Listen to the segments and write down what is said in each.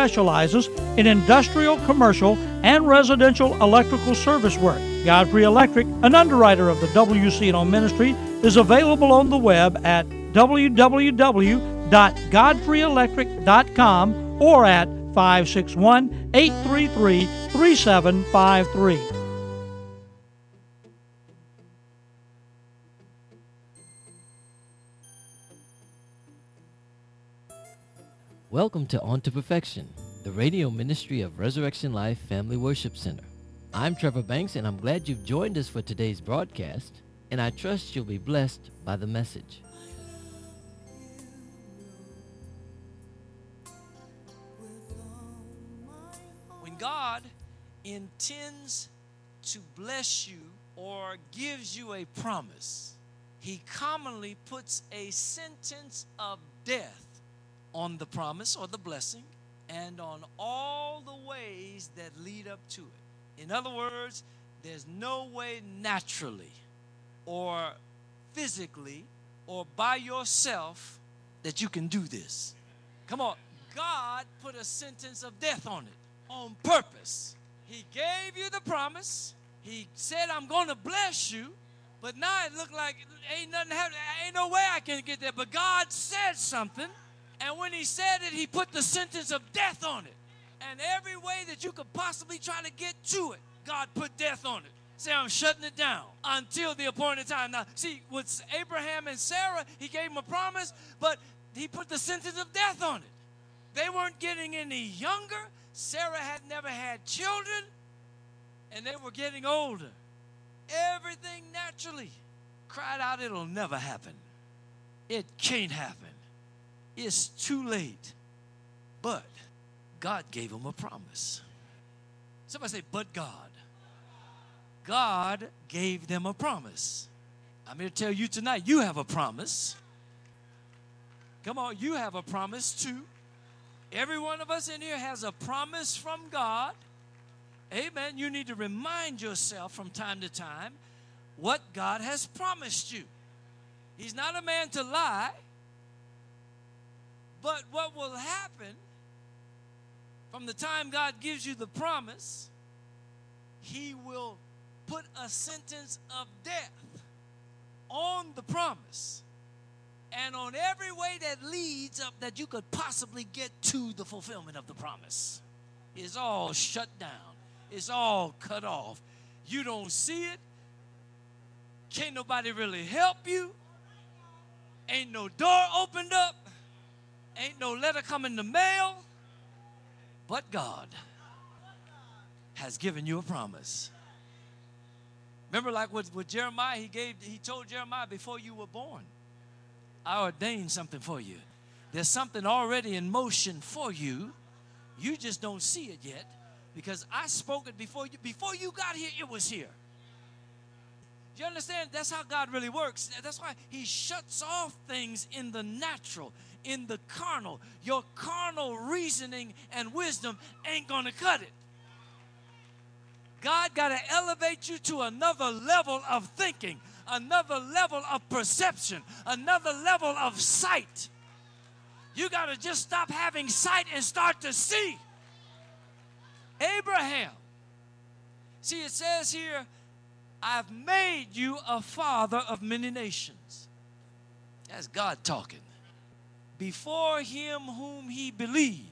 specializes in industrial, commercial, and residential electrical service work. Godfrey Electric, an underwriter of the WCNO ministry, is available on the web at www.godfreyelectric.com or at 561-833-3753. Welcome to On to Perfection, the radio ministry of Resurrection Life Family Worship Center. I'm Trevor Banks, and I'm glad you've joined us for today's broadcast, and I trust you'll be blessed by the message. When God intends to bless you or gives you a promise, He commonly puts a sentence of death on the promise or the blessing and on all the ways that lead up to it. In other words, there's no way naturally or physically or by yourself that you can do this. Come on. God put a sentence of death on it on purpose. He gave you the promise. He said, I'm going to bless you. But now it looked like ain't nothing happening. Ain't no way I can get there. But God said something. And when He said it, He put the sentence of death on it. And every way that you could possibly try to get to it, God put death on it. Say, I'm shutting it down until the appointed time. Now, see, with Abraham and Sarah, He gave them a promise, but He put the sentence of death on it. They weren't getting any younger. Sarah had never had children, and they were getting older. Everything naturally cried out, it'll never happen. It can't happen. It's too late. But God gave them a promise. Somebody say, but God. God gave them a promise. I'm here to tell you tonight, you have a promise. Come on, you have a promise too. Every one of us in here has a promise from God. Amen. You need to remind yourself from time to time what God has promised you. He's not a man to lie. But what will happen from the time God gives you the promise, He will put a sentence of death on the promise and on every way that leads up that you could possibly get to the fulfillment of the promise. It's all shut down. It's all cut off. You don't see it. Can't nobody really help you. Ain't no door opened up. Ain't no letter come in the mail. But God has given you a promise. Remember, like with Jeremiah, he told Jeremiah, before you were born, I ordained something for you. There's something already in motion for you. You just don't see it yet because I spoke it before you. Before you got here, it was here. Do you understand? That's how God really works. That's why He shuts off things in the natural, in the carnal. Your carnal reasoning and wisdom ain't going to cut it. God got to elevate you to another level of thinking, another level of perception, another level of sight. You got to just stop having sight and start to see. Abraham. See, it says here, I've made you a father of many nations. That's God talking. Before Him whom He believed,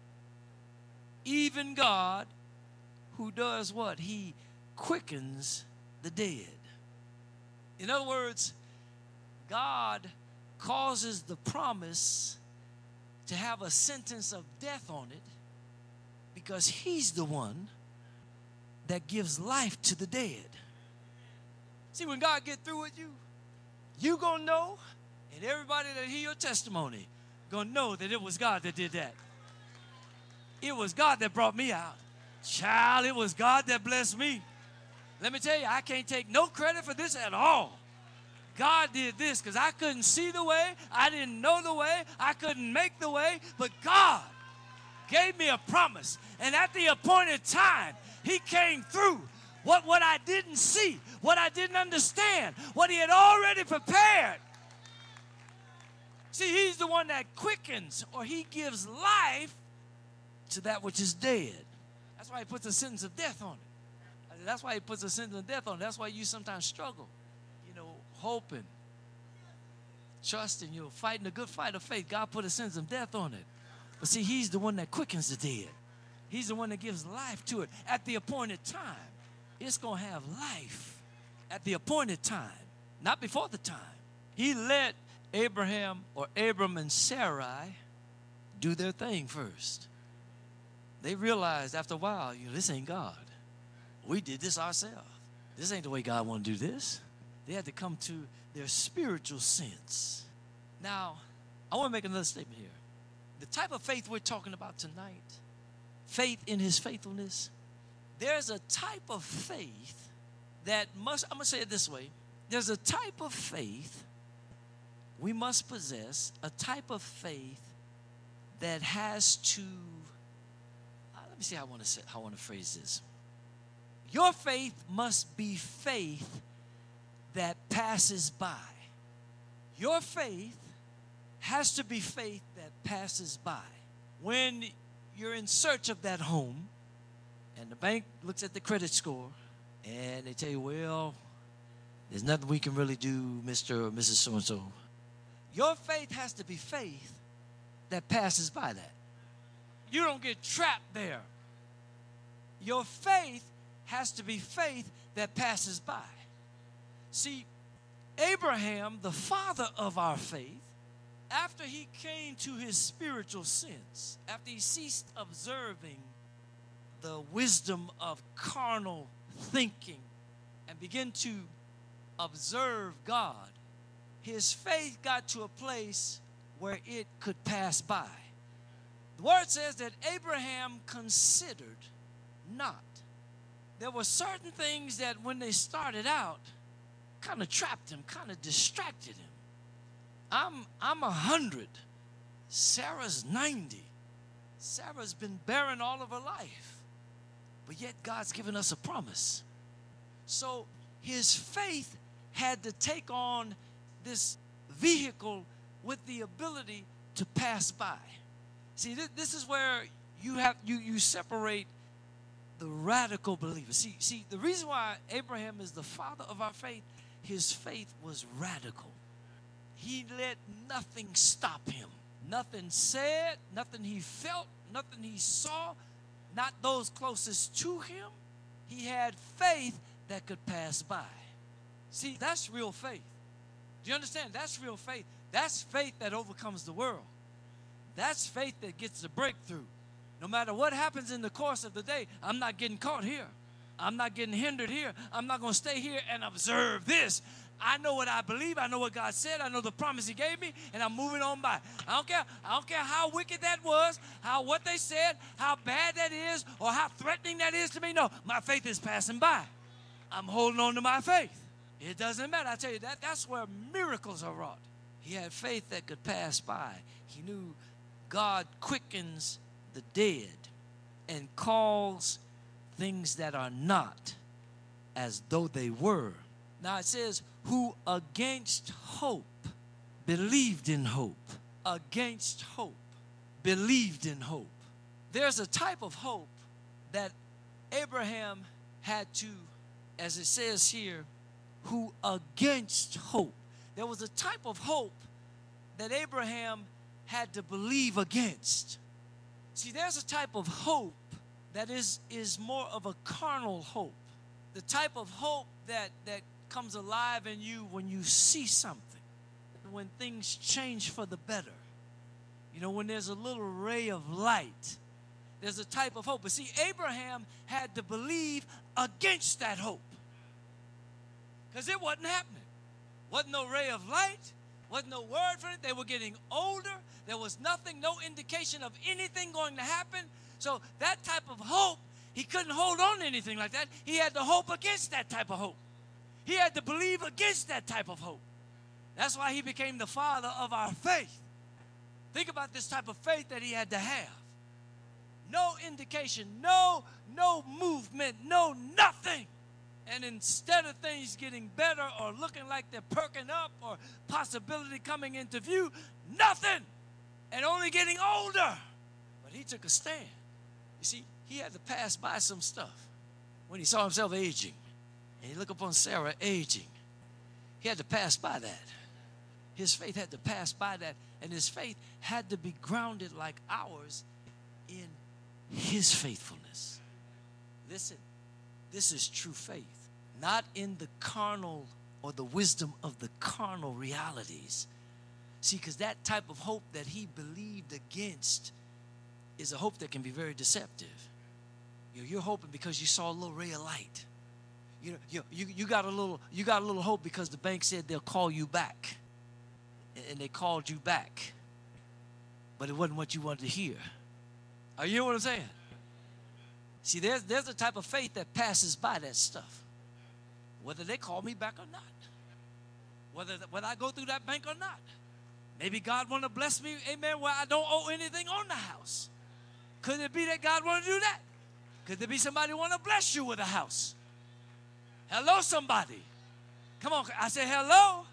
even God, who does what? He quickens the dead. In other words, God causes the promise to have a sentence of death on it because He's the one that gives life to the dead. See, when God get through with you, you gonna know, and everybody that hear your testimony gonna know that it was God that did that. It was God that brought me out. Child, it was God that blessed me. Let me tell you, I can't take no credit for this at all. God did this because I couldn't see the way. I didn't know the way. I couldn't make the way. But God gave me a promise. And at the appointed time, He came through. What I didn't see, what I didn't understand, what He had already prepared. See, He's the one that quickens, or He gives life to that which is dead. That's why he puts a sentence of death on it. That's why he puts a sentence of death on it. That's why you sometimes struggle, hoping, trusting, fighting a good fight of faith. God put a sentence of death on it. But see, he's the one that quickens the dead. He's the one that gives life to it. At the appointed time, it's going to have life. At the appointed time, not before the time. He let Abraham or Abram and Sarai do their thing first. They realized after a while, this ain't God. We did this ourselves. This ain't the way God want to do this. They had to come to their spiritual sense. Now, I want to make another statement here. The type of faith we're talking about tonight, faith in his faithfulness, there's a type of faith that must, I'm going to say it this way. There's a type of faith we must possess, a type of faith that has to, let me see how I want to phrase this. Your faith must be faith that passes by. Your faith has to be faith that passes by. When you're in search of that home and the bank looks at the credit score and they tell you, well, there's nothing we can really do, Mr. or Mrs. So-and-so. Your faith has to be faith that passes by that. You don't get trapped there. Your faith has to be faith that passes by. See, Abraham, the father of our faith, after he came to his spiritual sense, after he ceased observing the wisdom of carnal thinking and began to observe God, his faith got to a place where it could pass by. The word says that Abraham considered not. There were certain things that when they started out kind of trapped him, kind of distracted him. I'm 100. Sarah's 90. Sarah's been barren all of her life. But yet God's given us a promise. So his faith had to take on this vehicle with the ability to pass by. See, this is where you separate the radical believer. See, the reason why Abraham is the father of our faith, his faith was radical. He let nothing stop him. Nothing said, nothing he felt, nothing he saw, not those closest to him. He had faith that could pass by. See, that's real faith. Do you understand? That's real faith. That's faith that overcomes the world. That's faith that gets the breakthrough. No matter what happens in the course of the day, I'm not getting caught here. I'm not getting hindered here. I'm not going to stay here and observe this. I know what I believe. I know what God said. I know the promise he gave me, and I'm moving on by. I don't care how wicked that was, what they said, how bad that is, or how threatening that is to me. No, my faith is passing by. I'm holding on to my faith. It doesn't matter. I tell you, that's where miracles are wrought. He had faith that could pass by. He knew God quickens the dead and calls things that are not as though they were. Now it says, who against hope believed in hope. Against hope believed in hope. There's a type of hope that Abraham had to, as it says here, who against hope. There was a type of hope that Abraham had to believe against. See, there's a type of hope that is more of a carnal hope. The type of hope that comes alive in you when you see something, when things change for the better. When there's a little ray of light, there's a type of hope. But see, Abraham had to believe against that hope because it wasn't happening. Wasn't no ray of light, wasn't no word for it. They were getting older. There was nothing, no indication of anything going to happen. So that type of hope, he couldn't hold on to anything like that. He had to hope against that type of hope. He had to believe against that type of hope. That's why he became the father of our faith. Think about this type of faith that he had to have. No indication, no movement, no nothing. And instead of things getting better or looking like they're perking up or possibility coming into view, nothing. And only getting older. But he took a stand. You see, he had to pass by some stuff when he saw himself aging. And he looked upon Sarah aging. He had to pass by that. His faith had to pass by that. And his faith had to be grounded like ours in his faithfulness. Listen, this is true faith. Not in the carnal or the wisdom of the carnal realities. See, because that type of hope that he believed against is a hope that can be very deceptive. You're hoping because you saw a little ray of light. You got a little hope because the bank said they'll call you back. And they called you back. But it wasn't what you wanted to hear. Are you hear what I'm saying? See, there's a type of faith that passes by that stuff. Whether they call me back or not. Whether I go through that bank or not. Maybe God want to bless me, amen, where I don't owe anything on the house. Could it be that God want to do that? Could there be somebody want to bless you with a house? Hello, somebody. Come on, I said hello.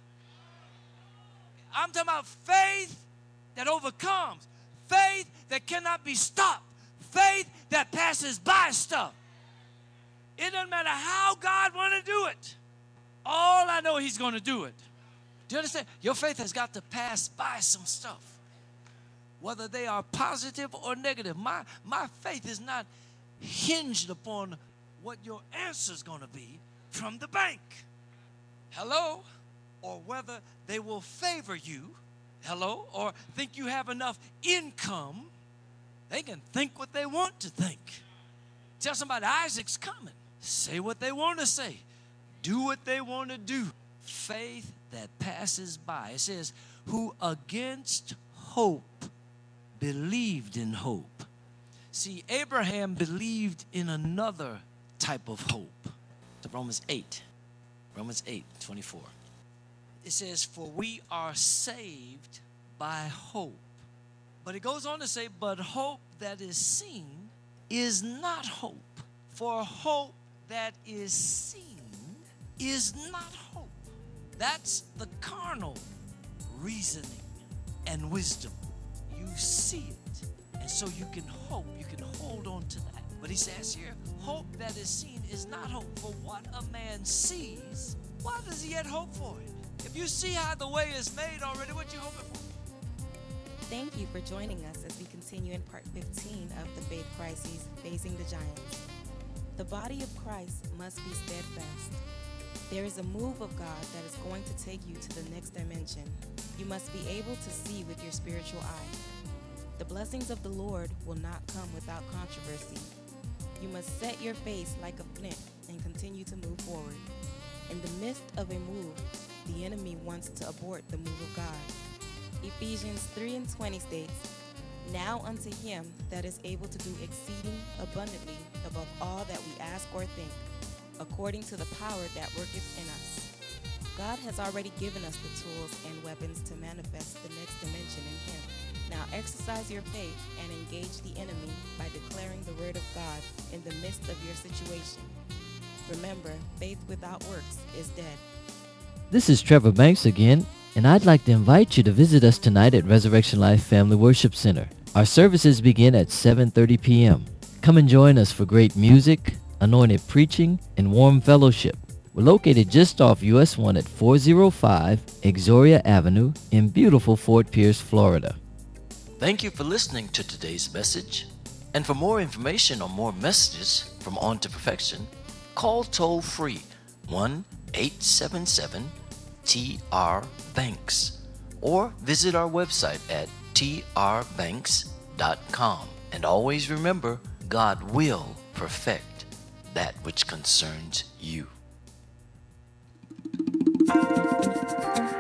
I'm talking about faith that overcomes. Faith that cannot be stopped. Faith that passes by stuff. It doesn't matter how God want to do it. All I know, he's going to do it. Do you understand? Your faith has got to pass by some stuff. Whether they are positive or negative. My faith is not hinged upon what your answer is going to be from the bank. Hello? Or whether they will favor you. Hello? Or think you have enough income. They can think what they want to think. Tell somebody Isaac's coming. Say what they want to say. Do what they want to do. Faith that passes by. It says, who against hope believed in hope. See, Abraham believed in another type of hope. Romans 8:24. It says, for we are saved by hope. But it goes on to say, but hope that is seen is not hope. For hope that is seen is not hope. That's the carnal reasoning and wisdom. You see it, and so you can hope, you can hold on to that. But he says here, hope that is seen is not hope. For what a man sees, why does he yet hope for it? If you see how the way is made already, what you hoping for? Thank you for joining us as we continue in part 15 of the Faith Crises, Facing the Giants. The body of Christ must be steadfast. There is a move of God that is going to take you to the next dimension. You must be able to see with your spiritual eye. The blessings of the Lord will not come without controversy. You must set your face like a flint and continue to move forward. In the midst of a move, the enemy wants to abort the move of God. Ephesians 3:20 states, now unto him that is able to do exceeding abundantly above all that we ask or think, according to the power that worketh in us. God has already given us the tools and weapons to manifest the next dimension in him. Now exercise your faith and engage the enemy by declaring the word of God in the midst of your situation. Remember, faith without works is dead. This is Trevor Banks again, and I'd like to invite you to visit us tonight at Resurrection Life Family Worship Center. Our services begin at 7:30 p.m. Come and join us for great music, anointed preaching, and warm fellowship. We're located just off US 1 at 405 Exoria Avenue in beautiful Fort Pierce, Florida. Thank you for listening to today's message. And for more information or more messages from On to Perfection, call toll free 1-877-TR-BANKS or visit our website at trbanks.com. And always remember, God will perfect that which concerns you.